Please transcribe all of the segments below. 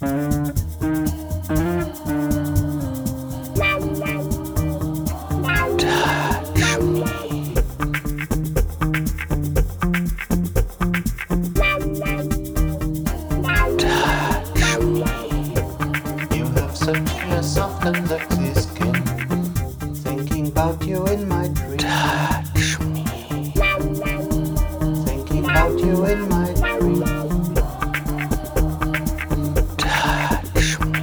Such a soft and sexy skin. Thinking about you in my dreams. Touch me. Thinking about you in my dreams. Touch me.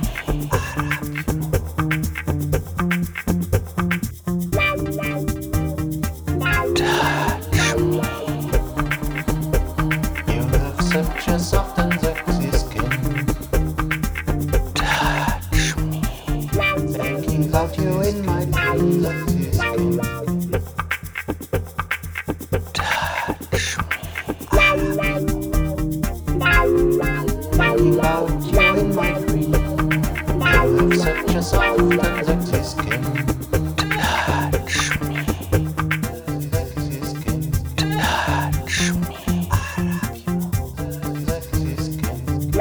Touch me. You have such a soft and sexy skin. Thinking about you in my dreams. Sexy skin. Touch me. Thinking about you in my dreams. You have such a soft and sexy skin. Touch me. Sexy skin. Touch me. Sexy skin.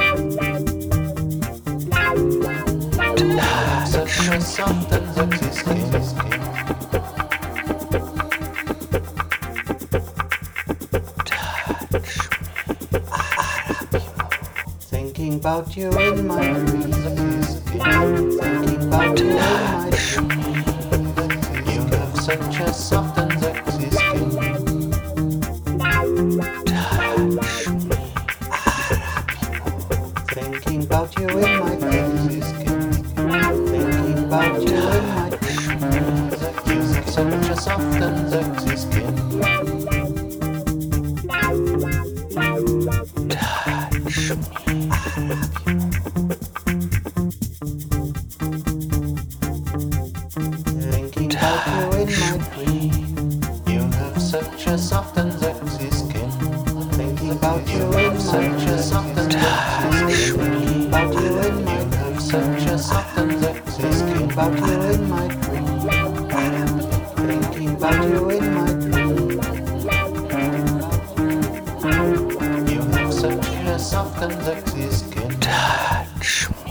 Such a soft and sexy skin. Thinking about you in my dreams. Thinking about you in my dreams. You have such a soft and sexy skin. Thinking about you in my dreams. Thinking about you in my dreams. You have such a soft and sexy skin. Thinking about you in my dreams. You have such a soft and sexy skin. Thinking about you in such a soft and sexy skin. About you in my have such a soft and sexy skin. About you in my dreams. Thinking about you in my dreams. You have such a soft and sexy skin. Touch me.